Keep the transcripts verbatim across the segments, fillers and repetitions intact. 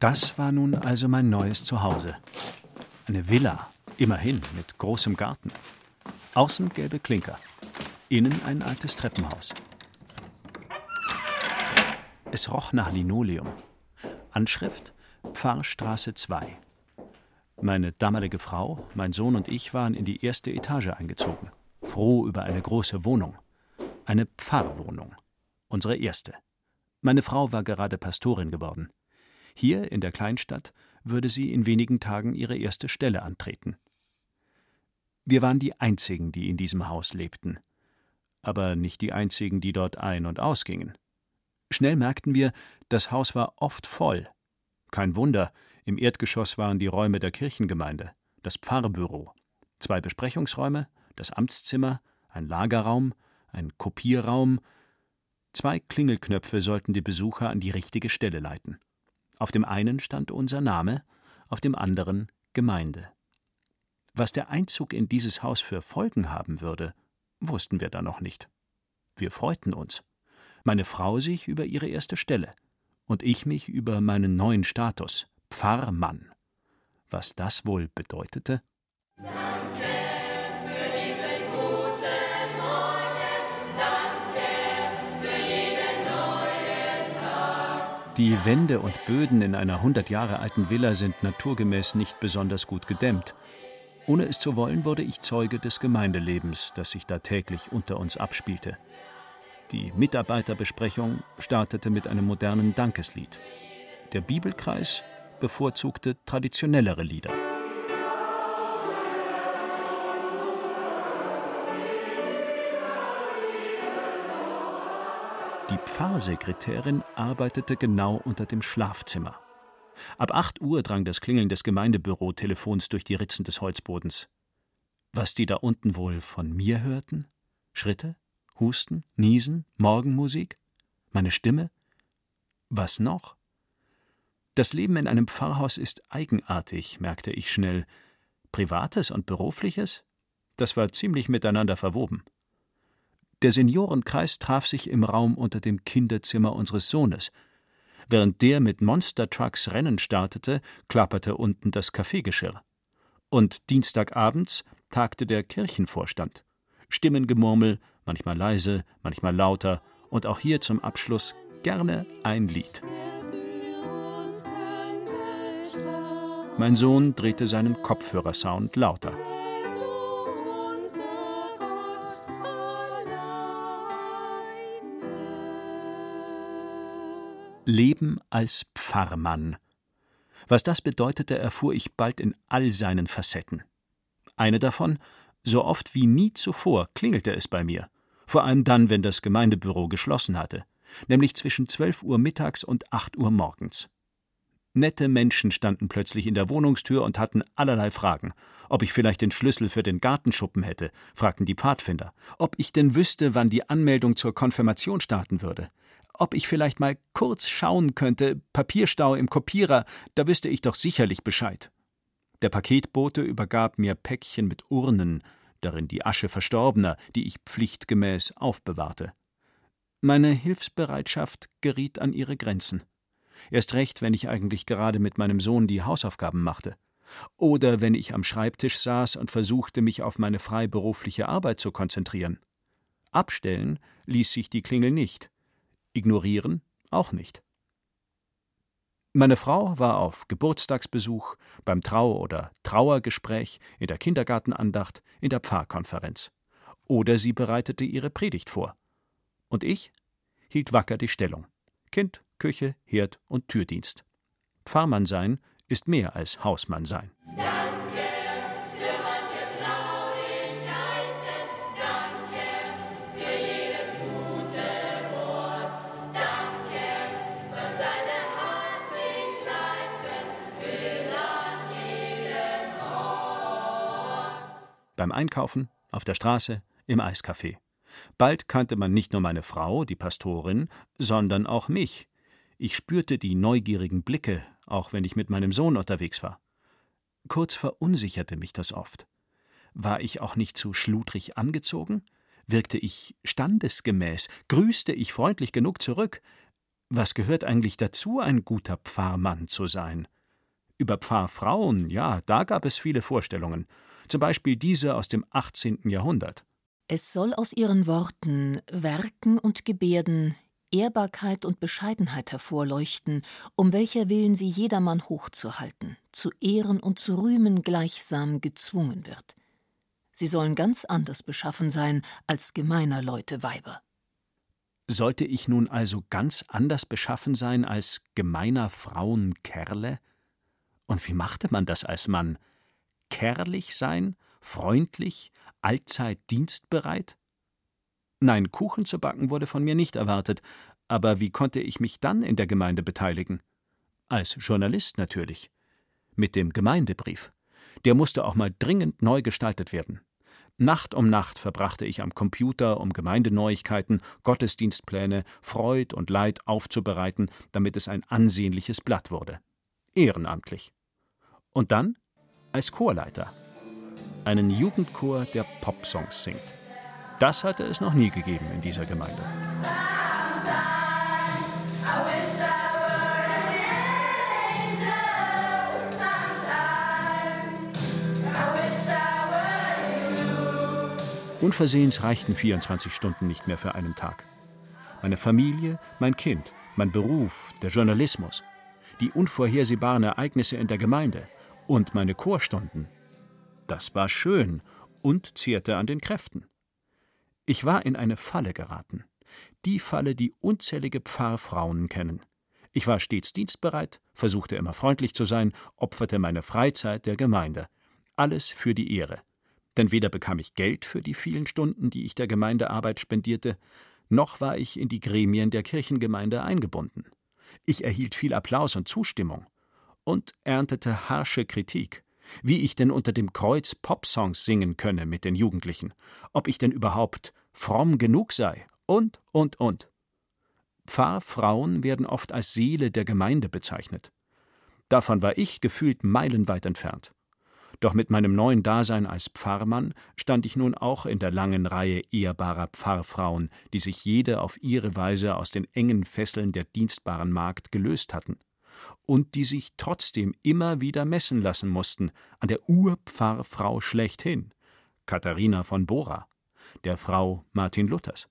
Das war nun also mein neues Zuhause. Eine Villa, immerhin, mit großem Garten. Außen gelbe Klinker, innen ein altes Treppenhaus. Es roch nach Linoleum. Anschrift: Pfarrstraße zwei. Meine damalige Frau, mein Sohn und ich waren in die erste Etage eingezogen, froh über eine große Wohnung. Eine Pfarrwohnung. Unsere erste. Meine Frau war gerade Pastorin geworden. Hier in der Kleinstadt würde sie in wenigen Tagen ihre erste Stelle antreten. Wir waren die Einzigen, die in diesem Haus lebten. Aber nicht die Einzigen, die dort ein- und ausgingen. Schnell merkten wir, das Haus war oft voll. Kein Wunder, im Erdgeschoss waren die Räume der Kirchengemeinde, das Pfarrbüro, zwei Besprechungsräume, das Amtszimmer, ein Lagerraum, ein Kopierraum. Zwei Klingelknöpfe sollten die Besucher an die richtige Stelle leiten. Auf dem einen stand unser Name, auf dem anderen Gemeinde. Was der Einzug in dieses Haus für Folgen haben würde, wussten wir da noch nicht. Wir freuten uns. Meine Frau sich über ihre erste Stelle und ich mich über meinen neuen Status, Pfarrmann. Was das wohl bedeutete? Danke für diesen guten Morgen, danke für jeden neuen Tag. Die Wände und Böden in einer hundert Jahre alten Villa sind naturgemäß nicht besonders gut gedämmt. Ohne es zu wollen, wurde ich Zeuge des Gemeindelebens, das sich da täglich unter uns abspielte. Die Mitarbeiterbesprechung startete mit einem modernen Dankeslied. Der Bibelkreis bevorzugte traditionellere Lieder. Die Pfarrsekretärin arbeitete genau unter dem Schlafzimmer. Ab acht Uhr drang das Klingeln des Gemeindebürotelefons durch die Ritzen des Holzbodens. Was die da unten wohl von mir hörten? Schritte? Husten? Niesen? Morgenmusik? Meine Stimme? Was noch? Das Leben in einem Pfarrhaus ist eigenartig, merkte ich schnell. Privates und Berufliches? Das war ziemlich miteinander verwoben. Der Seniorenkreis traf sich im Raum unter dem Kinderzimmer unseres Sohnes. Während der mit Monstertrucks Rennen startete, klapperte unten das Kaffeegeschirr. Und dienstagabends tagte der Kirchenvorstand. Stimmengemurmel, manchmal leise, manchmal lauter und auch hier zum Abschluss gerne ein Lied. Mein Sohn drehte seinen Kopfhörersound lauter. Leben als Pfarrmann. Was das bedeutete, erfuhr ich bald in all seinen Facetten. Eine davon: so oft wie nie zuvor klingelte es bei mir, vor allem dann, wenn das Gemeindebüro geschlossen hatte, nämlich zwischen zwölf Uhr mittags und acht Uhr morgens. Nette Menschen standen plötzlich in der Wohnungstür und hatten allerlei Fragen. Ob ich vielleicht den Schlüssel für den Gartenschuppen hätte, fragten die Pfadfinder. Ob ich denn wüsste, wann die Anmeldung zur Konfirmation starten würde. Ob ich vielleicht mal kurz schauen könnte, Papierstau im Kopierer, da wüsste ich doch sicherlich Bescheid. Der Paketbote übergab mir Päckchen mit Urnen, darin die Asche Verstorbener, die ich pflichtgemäß aufbewahrte. Meine Hilfsbereitschaft geriet an ihre Grenzen. Erst recht, wenn ich eigentlich gerade mit meinem Sohn die Hausaufgaben machte. Oder wenn ich am Schreibtisch saß und versuchte, mich auf meine freiberufliche Arbeit zu konzentrieren. Abstellen ließ sich die Klingel nicht. Ignorieren auch nicht. Meine Frau war auf Geburtstagsbesuch, beim Trau- oder Trauergespräch, in der Kindergartenandacht, in der Pfarrkonferenz. Oder sie bereitete ihre Predigt vor. Und ich hielt wacker die Stellung. Kind, Küche, Herd und Türdienst. Pfarrmann sein ist mehr als Hausmann sein. Danke für manche Traurigkeiten, danke für jedes gute Wort, danke, dass deine Hand mich leiten will an jedem Ort. Beim Einkaufen, auf der Straße, im Eiscafé. Bald kannte man nicht nur meine Frau, die Pastorin, sondern auch mich. Ich spürte die neugierigen Blicke, auch wenn ich mit meinem Sohn unterwegs war. Kurz verunsicherte mich das oft. War ich auch nicht zu schludrig angezogen? Wirkte ich standesgemäß? Grüßte ich freundlich genug zurück? Was gehört eigentlich dazu, ein guter Pfarrmann zu sein? Über Pfarrfrauen, ja, da gab es viele Vorstellungen. Zum Beispiel diese aus dem achtzehnten Jahrhundert. Es soll aus ihren Worten, Werken und Gebärden Ehrbarkeit und Bescheidenheit hervorleuchten, um welcher willen sie jedermann hochzuhalten, zu ehren und zu rühmen gleichsam gezwungen wird. Sie sollen ganz anders beschaffen sein als gemeiner Leute Weiber. Sollte ich nun also ganz anders beschaffen sein als gemeiner Frauen Kerle? Und wie machte man das als Mann? Kerlich sein, freundlich, allzeit dienstbereit? Nein, Kuchen zu backen wurde von mir nicht erwartet, aber wie konnte ich mich dann in der Gemeinde beteiligen? Als Journalist natürlich. Mit dem Gemeindebrief. Der musste auch mal dringend neu gestaltet werden. Nacht um Nacht verbrachte ich am Computer, um Gemeindeneuigkeiten, Gottesdienstpläne, Freud und Leid aufzubereiten, damit es ein ansehnliches Blatt wurde. Ehrenamtlich. Und dann als Chorleiter. Einen Jugendchor, der Popsongs singt. Das hatte es noch nie gegeben in dieser Gemeinde. Unversehens reichten vierundzwanzig Stunden nicht mehr für einen Tag. Meine Familie, mein Kind, mein Beruf, der Journalismus, die unvorhersehbaren Ereignisse in der Gemeinde und meine Chorstunden. Das war schön und zehrte an den Kräften. Ich war in eine Falle geraten. Die Falle, die unzählige Pfarrfrauen kennen. Ich war stets dienstbereit, versuchte immer freundlich zu sein, opferte meine Freizeit der Gemeinde. Alles für die Ehre. Denn weder bekam ich Geld für die vielen Stunden, die ich der Gemeindearbeit spendierte, noch war ich in die Gremien der Kirchengemeinde eingebunden. Ich erhielt viel Applaus und Zustimmung und erntete harsche Kritik, wie ich denn unter dem Kreuz Popsongs singen könne mit den Jugendlichen, ob ich denn überhaupt fromm genug sei und, und, und. Pfarrfrauen werden oft als Seele der Gemeinde bezeichnet. Davon war ich gefühlt meilenweit entfernt. Doch mit meinem neuen Dasein als Pfarrmann stand ich nun auch in der langen Reihe ehrbarer Pfarrfrauen, die sich jede auf ihre Weise aus den engen Fesseln der dienstbaren Magd gelöst hatten und die sich trotzdem immer wieder messen lassen mussten an der Urpfarrfrau schlechthin, Katharina von Bora, der Frau Martin Luthers.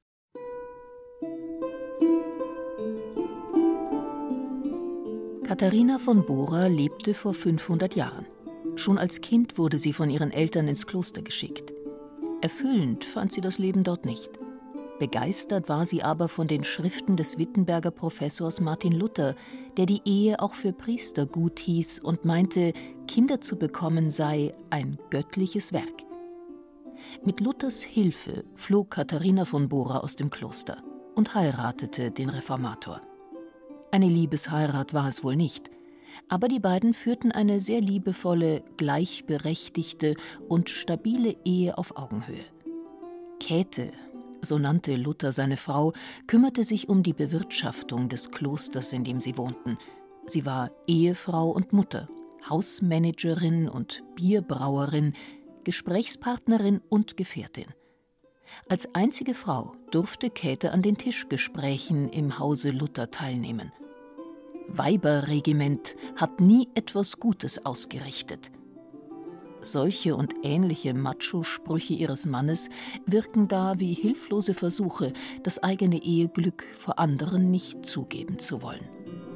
Katharina von Bora lebte vor fünfhundert Jahren. Schon als Kind wurde sie von ihren Eltern ins Kloster geschickt. Erfüllend fand sie das Leben dort nicht. Begeistert war sie aber von den Schriften des Wittenberger Professors Martin Luther, der die Ehe auch für Priester gut hieß und meinte, Kinder zu bekommen sei ein göttliches Werk. Mit Luthers Hilfe floh Katharina von Bora aus dem Kloster und heiratete den Reformator. Eine Liebesheirat war es wohl nicht, aber die beiden führten eine sehr liebevolle, gleichberechtigte und stabile Ehe auf Augenhöhe. Käthe, so nannte Luther seine Frau, kümmerte sich um die Bewirtschaftung des Klosters, in dem sie wohnten. Sie war Ehefrau und Mutter, Hausmanagerin und Bierbrauerin, Gesprächspartnerin und Gefährtin. Als einzige Frau durfte Käthe an den Tischgesprächen im Hause Luther teilnehmen. Weiberregiment hat nie etwas Gutes ausgerichtet. Solche und ähnliche Macho-Sprüche ihres Mannes wirken da wie hilflose Versuche, das eigene Eheglück vor anderen nicht zugeben zu wollen.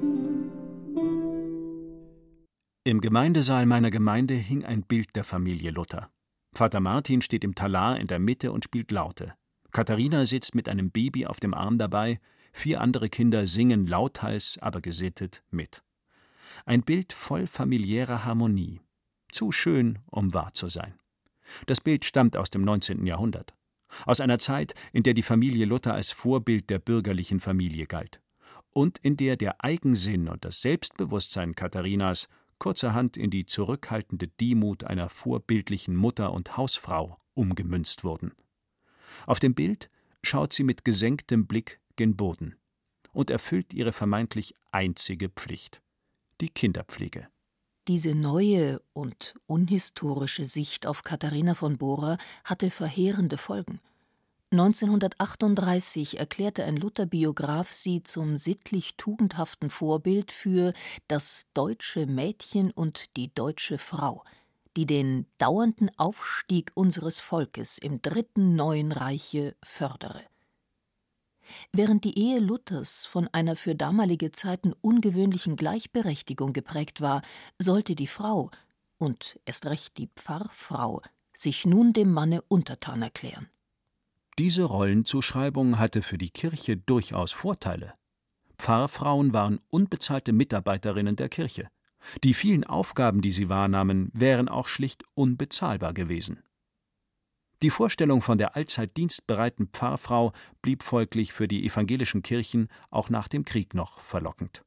Im Gemeindesaal meiner Gemeinde hing ein Bild der Familie Luther. Vater Martin steht im Talar in der Mitte und spielt Laute. Katharina sitzt mit einem Baby auf dem Arm dabei, vier andere Kinder singen lauthals, aber gesittet mit. Ein Bild voll familiärer Harmonie. Zu schön, um wahr zu sein. Das Bild stammt aus dem neunzehnten Jahrhundert. Aus einer Zeit, in der die Familie Luther als Vorbild der bürgerlichen Familie galt. Und in der der Eigensinn und das Selbstbewusstsein Katharinas kurzerhand in die zurückhaltende Demut einer vorbildlichen Mutter und Hausfrau umgemünzt wurden. Auf dem Bild schaut sie mit gesenktem Blick gen Boden und erfüllt ihre vermeintlich einzige Pflicht, die Kinderpflege. Diese neue und unhistorische Sicht auf Katharina von Bora hatte verheerende Folgen. neunzehnhundertachtunddreißig erklärte ein Luther-Biograf sie zum sittlich tugendhaften Vorbild für das deutsche Mädchen und die deutsche Frau, die den dauernden Aufstieg unseres Volkes im dritten neuen Reiche fördere. Während die Ehe Luthers von einer für damalige Zeiten ungewöhnlichen Gleichberechtigung geprägt war, sollte die Frau, und erst recht die Pfarrfrau, sich nun dem Manne untertan erklären. Diese Rollenzuschreibung hatte für die Kirche durchaus Vorteile. Pfarrfrauen waren unbezahlte Mitarbeiterinnen der Kirche. Die vielen Aufgaben, die sie wahrnahmen, wären auch schlicht unbezahlbar gewesen. Die Vorstellung von der allzeit dienstbereiten Pfarrfrau blieb folglich für die evangelischen Kirchen auch nach dem Krieg noch verlockend.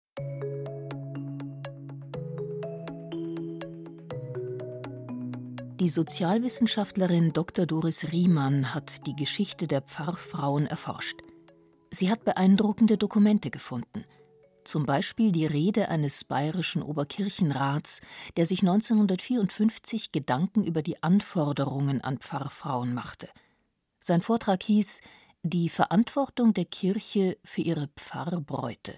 Die Sozialwissenschaftlerin Doktor Doris Riemann hat die Geschichte der Pfarrfrauen erforscht. Sie hat beeindruckende Dokumente gefunden. Zum Beispiel die Rede eines bayerischen Oberkirchenrats, der sich neunzehnhundertvierundfünfzig Gedanken über die Anforderungen an Pfarrfrauen machte. Sein Vortrag hieß »Die Verantwortung der Kirche für ihre Pfarrbräute«.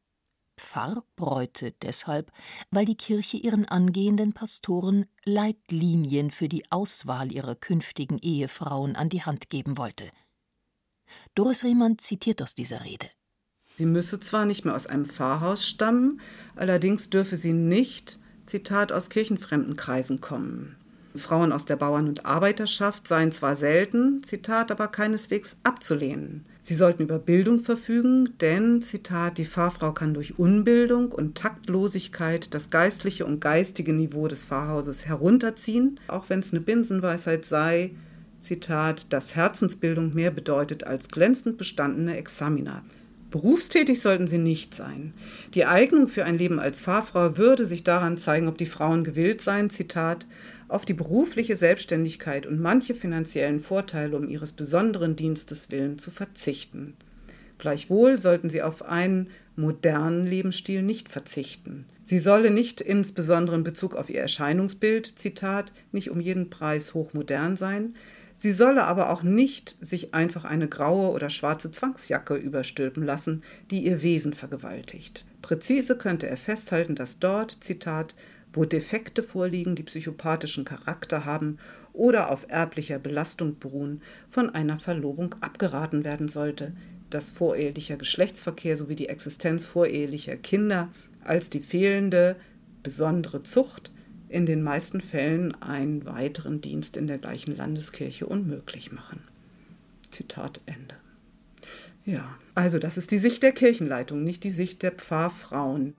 Pfarrbräute deshalb, weil die Kirche ihren angehenden Pastoren Leitlinien für die Auswahl ihrer künftigen Ehefrauen an die Hand geben wollte. Doris Riemann zitiert aus dieser Rede. Sie müsse zwar nicht mehr aus einem Pfarrhaus stammen, allerdings dürfe sie nicht, Zitat, aus kirchenfremden Kreisen kommen. Frauen aus der Bauern- und Arbeiterschaft seien zwar selten, Zitat, aber keineswegs abzulehnen. Sie sollten über Bildung verfügen, denn, Zitat, die Pfarrfrau kann durch Unbildung und Taktlosigkeit das geistliche und geistige Niveau des Pfarrhauses herunterziehen, auch wenn es eine Binsenweisheit sei, Zitat, dass Herzensbildung mehr bedeutet als glänzend bestandene Examina. Berufstätig sollten sie nicht sein. Die Eignung für ein Leben als Pfarrfrau würde sich daran zeigen, ob die Frauen gewillt seien, Zitat, auf die berufliche Selbstständigkeit und manche finanziellen Vorteile um ihres besonderen Dienstes willen zu verzichten. Gleichwohl sollten sie auf einen modernen Lebensstil nicht verzichten. Sie solle nicht insbesondere in Bezug auf ihr Erscheinungsbild, Zitat, nicht um jeden Preis hochmodern sein. Sie solle aber auch nicht sich einfach eine graue oder schwarze Zwangsjacke überstülpen lassen, die ihr Wesen vergewaltigt. Präzise könnte er festhalten, dass dort, Zitat, wo Defekte vorliegen, die psychopathischen Charakter haben oder auf erblicher Belastung beruhen, von einer Verlobung abgeraten werden sollte, dass vorehelicher Geschlechtsverkehr sowie die Existenz vorehelicher Kinder als die fehlende besondere Zucht in den meisten Fällen einen weiteren Dienst in der gleichen Landeskirche unmöglich machen. Zitat Ende. Ja, also das ist die Sicht der Kirchenleitung, nicht die Sicht der Pfarrfrauen.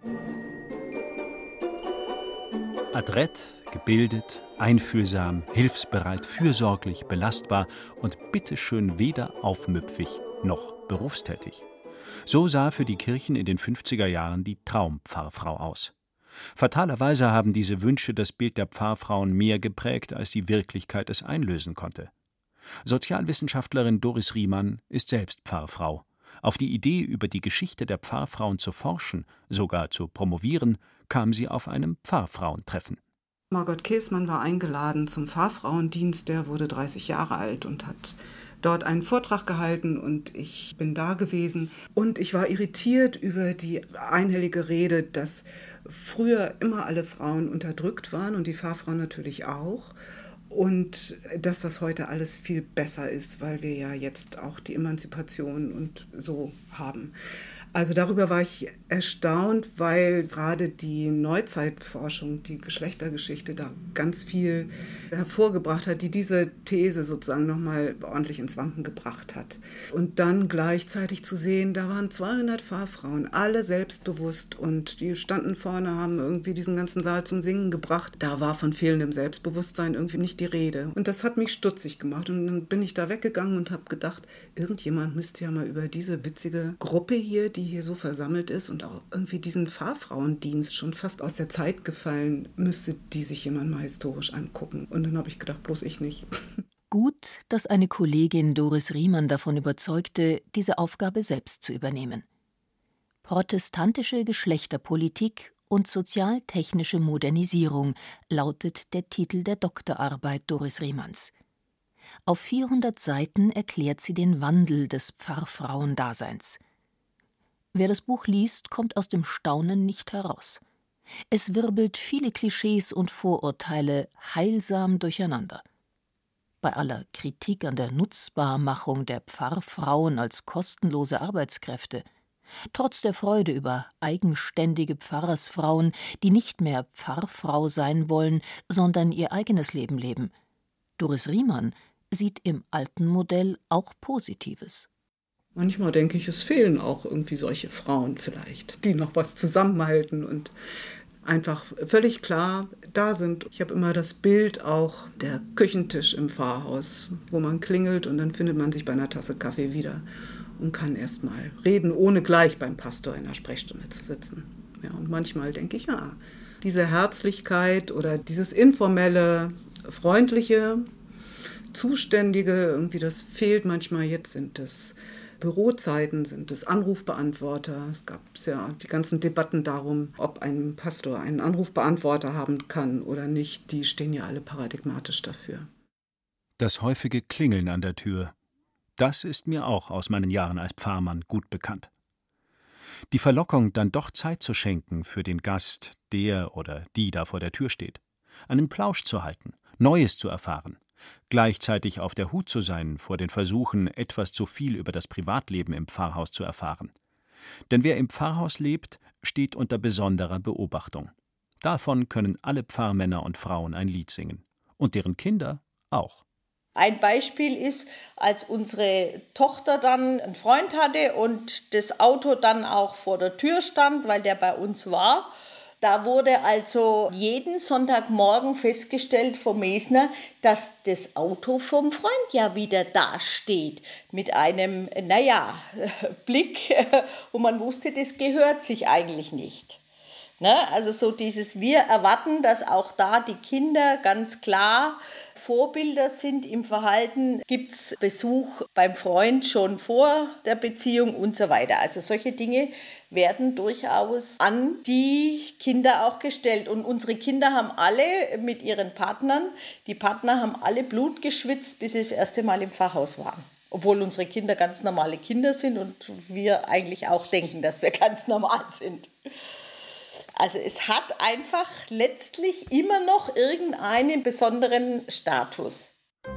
Adrett, gebildet, einfühlsam, hilfsbereit, fürsorglich, belastbar und bitteschön weder aufmüpfig noch berufstätig. So sah für die Kirchen in den fünfziger Jahren die Traumpfarrfrau aus. Fatalerweise haben diese Wünsche das Bild der Pfarrfrauen mehr geprägt, als die Wirklichkeit es einlösen konnte. Sozialwissenschaftlerin Doris Riemann ist selbst Pfarrfrau. Auf die Idee, über die Geschichte der Pfarrfrauen zu forschen, sogar zu promovieren, kam sie auf einem Pfarrfrauentreffen. Margot Käßmann war eingeladen zum Pfarrfrauendienst, der wurde dreißig Jahre alt und hat dort einen Vortrag gehalten und ich bin da gewesen. Und ich war irritiert über die einhellige Rede, dass früher immer alle Frauen unterdrückt waren und die Pfarrfrauen natürlich auch. Und dass das heute alles viel besser ist, weil wir ja jetzt auch die Emanzipation und so haben. Also darüber war ich erstaunt, weil gerade die Neuzeitforschung, die Geschlechtergeschichte da ganz viel hervorgebracht hat, die diese These sozusagen nochmal ordentlich ins Wanken gebracht hat. Und dann gleichzeitig zu sehen, da waren zweihundert Pfarrfrauen, alle selbstbewusst und die standen vorne, haben irgendwie diesen ganzen Saal zum Singen gebracht. Da war von fehlendem Selbstbewusstsein irgendwie nicht die Rede. Und das hat mich stutzig gemacht und dann bin ich da weggegangen und habe gedacht, irgendjemand müsste ja mal über diese witzige Gruppe hier, die hier so versammelt ist und auch irgendwie diesen Pfarrfrauendienst schon fast aus der Zeit gefallen, müsste die sich jemand mal historisch angucken. Und dann habe ich gedacht, bloß ich nicht. Gut, dass eine Kollegin Doris Riemann davon überzeugte, diese Aufgabe selbst zu übernehmen. Protestantische Geschlechterpolitik und sozialtechnische Modernisierung lautet der Titel der Doktorarbeit Doris Riemanns. Auf vierhundert Seiten erklärt sie den Wandel des Pfarrfrauendaseins. Wer das Buch liest, kommt aus dem Staunen nicht heraus. Es wirbelt viele Klischees und Vorurteile heilsam durcheinander. Bei aller Kritik an der Nutzbarmachung der Pfarrfrauen als kostenlose Arbeitskräfte, trotz der Freude über eigenständige Pfarrersfrauen, die nicht mehr Pfarrfrau sein wollen, sondern ihr eigenes Leben leben, Doris Riemann sieht im alten Modell auch Positives. Manchmal denke ich, es fehlen auch irgendwie solche Frauen vielleicht, die noch was zusammenhalten und einfach völlig klar da sind. Ich habe immer das Bild auch der Küchentisch im Pfarrhaus, wo man klingelt und dann findet man sich bei einer Tasse Kaffee wieder und kann erst mal reden, ohne gleich beim Pastor in der Sprechstunde zu sitzen. Ja, und manchmal denke ich, ja, diese Herzlichkeit oder dieses informelle, freundliche, zuständige, irgendwie das fehlt manchmal. Jetzt sind es Bürozeiten, sind es Anrufbeantworter. Es gab ja die ganzen Debatten darum, ob ein Pastor einen Anrufbeantworter haben kann oder nicht. Die stehen ja alle paradigmatisch dafür. Das häufige Klingeln an der Tür, das ist mir auch aus meinen Jahren als Pfarrmann gut bekannt. Die Verlockung, dann doch Zeit zu schenken für den Gast, der oder die da vor der Tür steht, einen Plausch zu halten, Neues zu erfahren, gleichzeitig auf der Hut zu sein vor den Versuchen, etwas zu viel über das Privatleben im Pfarrhaus zu erfahren. Denn wer im Pfarrhaus lebt, steht unter besonderer Beobachtung. Davon können alle Pfarrmänner und Frauen ein Lied singen. Und deren Kinder auch. Ein Beispiel ist, als unsere Tochter dann einen Freund hatte und das Auto dann auch vor der Tür stand, weil der bei uns war. Da wurde also jeden Sonntagmorgen festgestellt vom Mesner, dass das Auto vom Freund ja wieder dasteht. Mit einem, naja, Blick, wo man wusste, das gehört sich eigentlich nicht. Ne? Also so dieses, wir erwarten, dass auch da die Kinder ganz klar Vorbilder sind im Verhalten. Gibt es Besuch beim Freund schon vor der Beziehung und so weiter. Also solche Dinge werden durchaus an die Kinder auch gestellt. Und unsere Kinder haben alle mit ihren Partnern, die Partner haben alle Blut geschwitzt, bis sie das erste Mal im Pfarrhaus waren. Obwohl unsere Kinder ganz normale Kinder sind und wir eigentlich auch denken, dass wir ganz normal sind. Also es hat einfach letztlich immer noch irgendeinen besonderen Status.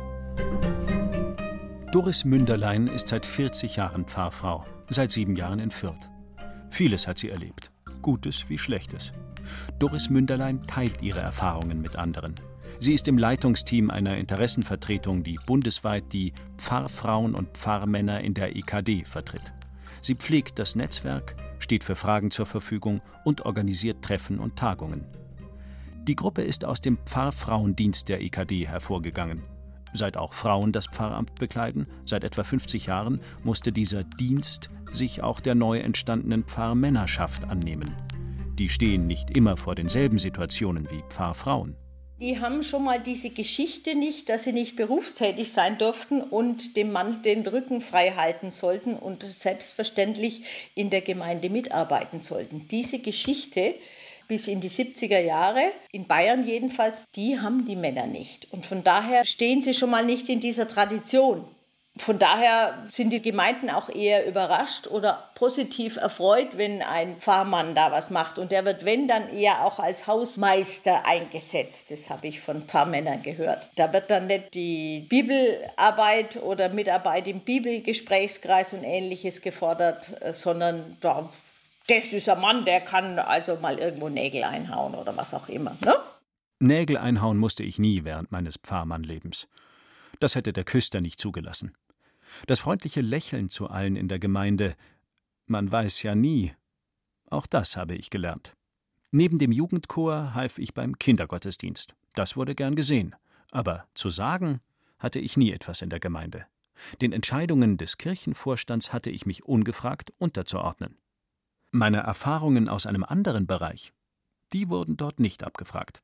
Doris Münderlein ist seit vierzig Jahren Pfarrfrau, seit sieben Jahren in Fürth. Vieles hat sie erlebt, Gutes wie Schlechtes. Doris Münderlein teilt ihre Erfahrungen mit anderen. Sie ist im Leitungsteam einer Interessenvertretung, die bundesweit die Pfarrfrauen und Pfarrmänner in der E K D vertritt. Sie pflegt das Netzwerk, steht für Fragen zur Verfügung und organisiert Treffen und Tagungen. Die Gruppe ist aus dem Pfarrfrauendienst der E K D hervorgegangen. Seit auch Frauen das Pfarramt bekleiden, seit etwa fünfzig Jahren, musste dieser Dienst sich auch der neu entstandenen Pfarrmännerschaft annehmen. Die stehen nicht immer vor denselben Situationen wie Pfarrfrauen. Die haben schon mal diese Geschichte nicht, dass sie nicht berufstätig sein durften und dem Mann den Rücken frei halten sollten und selbstverständlich in der Gemeinde mitarbeiten sollten. Diese Geschichte bis in die siebziger Jahre, in Bayern jedenfalls, die haben die Männer nicht. Und von daher stehen sie schon mal nicht in dieser Tradition. Von daher sind die Gemeinden auch eher überrascht oder positiv erfreut, wenn ein Pfarrmann da was macht. Und der wird, wenn, dann eher auch als Hausmeister eingesetzt. Das habe ich von Pfarrmännern gehört. Da wird dann nicht die Bibelarbeit oder Mitarbeit im Bibelgesprächskreis und Ähnliches gefordert, sondern da, das ist ein Mann, der kann also mal irgendwo Nägel einhauen oder was auch immer. Ne? Nägel einhauen musste ich nie während meines Pfarrmannlebens. Das hätte der Küster nicht zugelassen. Das freundliche Lächeln zu allen in der Gemeinde, man weiß ja nie, auch das habe ich gelernt. Neben dem Jugendchor half ich beim Kindergottesdienst. Das wurde gern gesehen. Aber zu sagen hatte ich nie etwas in der Gemeinde. Den Entscheidungen des Kirchenvorstands hatte ich mich ungefragt unterzuordnen. Meine Erfahrungen aus einem anderen Bereich, die wurden dort nicht abgefragt.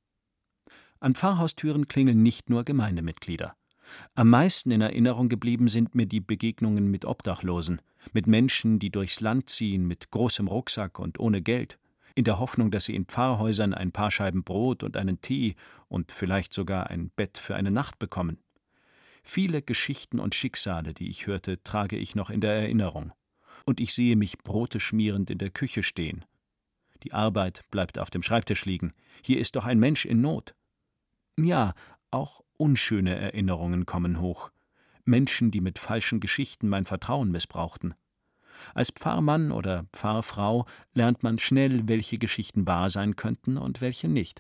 An Pfarrhaustüren klingeln nicht nur Gemeindemitglieder. Am meisten in Erinnerung geblieben sind mir die Begegnungen mit Obdachlosen, mit Menschen, die durchs Land ziehen mit großem Rucksack und ohne Geld, in der Hoffnung, dass sie in Pfarrhäusern ein paar Scheiben Brot und einen Tee und vielleicht sogar ein Bett für eine Nacht bekommen. Viele Geschichten und Schicksale, die ich hörte, trage ich noch in der Erinnerung. Und ich sehe mich Brote schmierend in der Küche stehen. Die Arbeit bleibt auf dem Schreibtisch liegen. Hier ist doch ein Mensch in Not. Ja, auch unschöne Erinnerungen kommen hoch. Menschen, die mit falschen Geschichten mein Vertrauen missbrauchten. Als Pfarrmann oder Pfarrfrau lernt man schnell, welche Geschichten wahr sein könnten und welche nicht.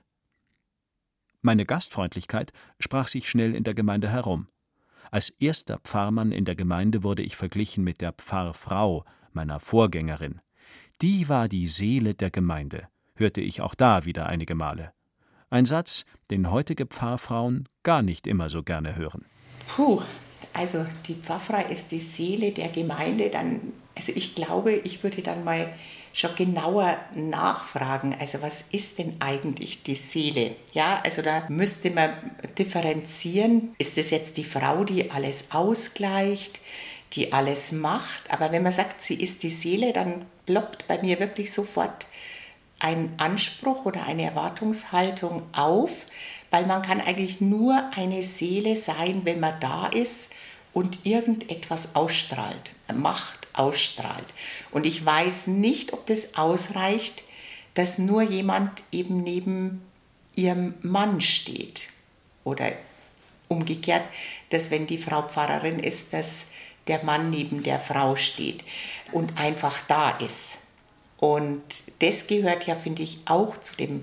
Meine Gastfreundlichkeit sprach sich schnell in der Gemeinde herum. Als erster Pfarrmann in der Gemeinde wurde ich verglichen mit der Pfarrfrau, meiner Vorgängerin. Die war die Seele der Gemeinde, hörte ich auch da wieder einige Male. Ein Satz, den heutige Pfarrfrauen gar nicht immer so gerne hören. Puh, also die Pfarrfrau ist die Seele der Gemeinde. Dann, also ich glaube, ich würde dann mal schon genauer nachfragen. Also was ist denn eigentlich die Seele? Ja, also da müsste man differenzieren. Ist es jetzt die Frau, die alles ausgleicht, die alles macht? Aber wenn man sagt, sie ist die Seele, dann ploppt bei mir wirklich sofort ein Anspruch oder eine Erwartungshaltung auf, weil man kann eigentlich nur eine Seele sein, wenn man da ist und irgendetwas ausstrahlt, Macht ausstrahlt. Und ich weiß nicht, ob das ausreicht, dass nur jemand eben neben ihrem Mann steht. Oder umgekehrt, dass wenn die Frau Pfarrerin ist, dass der Mann neben der Frau steht und einfach da ist. Und das gehört ja, finde ich, auch zu dem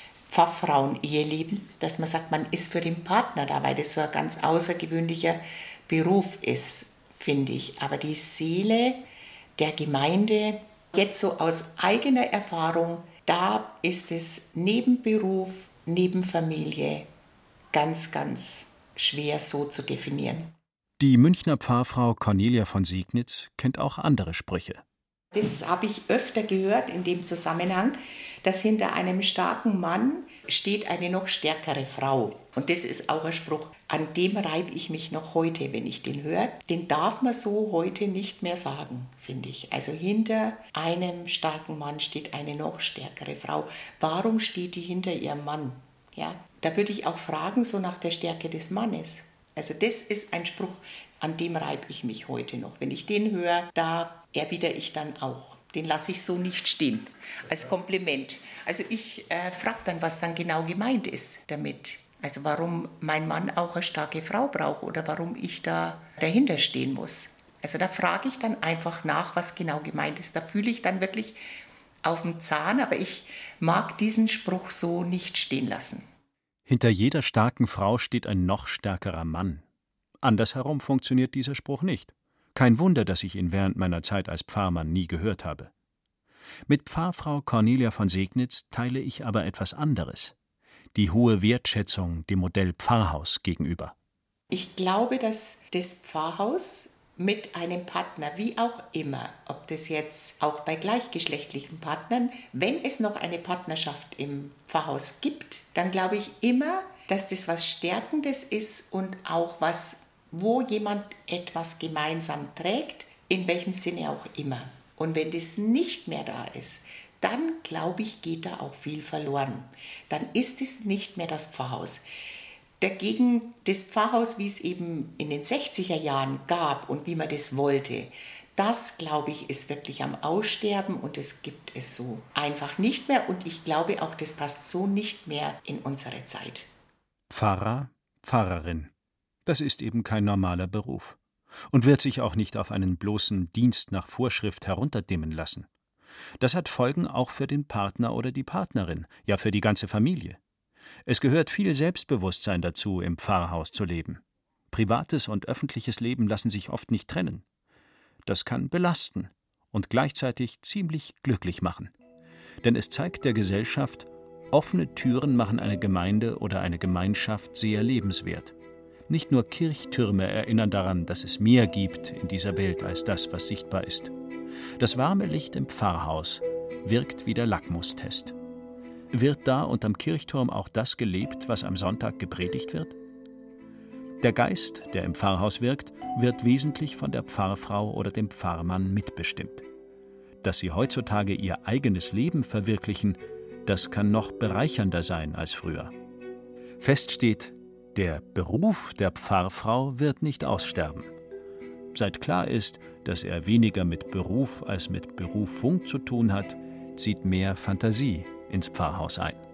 Pfarrfrauen-Eheleben, dass man sagt, man ist für den Partner da, weil das so ein ganz außergewöhnlicher Beruf ist, finde ich. Aber die Seele der Gemeinde, jetzt so aus eigener Erfahrung, da ist es neben Beruf, neben Familie ganz, ganz schwer so zu definieren. Die Münchner Pfarrfrau Cornelia von Segnitz kennt auch andere Sprüche. Das habe ich öfter gehört in dem Zusammenhang, dass hinter einem starken Mann steht eine noch stärkere Frau. Und das ist auch ein Spruch, an dem reibe ich mich noch heute, wenn ich den höre. Den darf man so heute nicht mehr sagen, finde ich. Also hinter einem starken Mann steht eine noch stärkere Frau. Warum steht die hinter ihrem Mann? Ja, da würde ich auch fragen, so nach der Stärke des Mannes. Also das ist ein Spruch, an dem reibe ich mich heute noch. Wenn ich den höre, da erwidere ich dann auch. Den lasse ich so nicht stehen, als Kompliment. Also ich äh, frage dann, was dann genau gemeint ist damit. Also warum mein Mann auch eine starke Frau braucht oder warum ich da dahinter stehen muss. Also da frage ich dann einfach nach, was genau gemeint ist. Da fühle ich dann wirklich auf dem Zahn, aber ich mag diesen Spruch so nicht stehen lassen. Hinter jeder starken Frau steht ein noch stärkerer Mann. Andersherum funktioniert dieser Spruch nicht. Kein Wunder, dass ich ihn während meiner Zeit als Pfarrmann nie gehört habe. Mit Pfarrfrau Cornelia von Segnitz teile ich aber etwas anderes. Die hohe Wertschätzung dem Modell Pfarrhaus gegenüber. Ich glaube, dass das Pfarrhaus mit einem Partner, wie auch immer, ob das jetzt auch bei gleichgeschlechtlichen Partnern, wenn es noch eine Partnerschaft im Pfarrhaus gibt, dann glaube ich immer, dass das was Stärkendes ist und auch was, wo jemand etwas gemeinsam trägt, in welchem Sinne auch immer. Und wenn das nicht mehr da ist, dann glaube ich, geht da auch viel verloren. Dann ist es nicht mehr das Pfarrhaus. Dagegen das Pfarrhaus, wie es eben in den sechziger Jahren gab und wie man das wollte, das, glaube ich, ist wirklich am Aussterben und es gibt es so einfach nicht mehr. Und ich glaube auch, das passt so nicht mehr in unsere Zeit. Pfarrer, Pfarrerin. Das ist eben kein normaler Beruf und wird sich auch nicht auf einen bloßen Dienst nach Vorschrift herunterdimmen lassen. Das hat Folgen auch für den Partner oder die Partnerin, ja für die ganze Familie. Es gehört viel Selbstbewusstsein dazu, im Pfarrhaus zu leben. Privates und öffentliches Leben lassen sich oft nicht trennen. Das kann belasten und gleichzeitig ziemlich glücklich machen. Denn es zeigt der Gesellschaft, offene Türen machen eine Gemeinde oder eine Gemeinschaft sehr lebenswert. Nicht nur Kirchtürme erinnern daran, dass es mehr gibt in dieser Welt als das, was sichtbar ist. Das warme Licht im Pfarrhaus wirkt wie der Lackmustest. Wird da unterm Kirchturm auch das gelebt, was am Sonntag gepredigt wird? Der Geist, der im Pfarrhaus wirkt, wird wesentlich von der Pfarrfrau oder dem Pfarrmann mitbestimmt. Dass sie heutzutage ihr eigenes Leben verwirklichen, das kann noch bereichernder sein als früher. Fest steht, Der Beruf der Pfarrfrau wird nicht aussterben. Seit klar ist, dass er weniger mit Beruf als mit Berufung zu tun hat, zieht mehr Fantasie ins Pfarrhaus ein.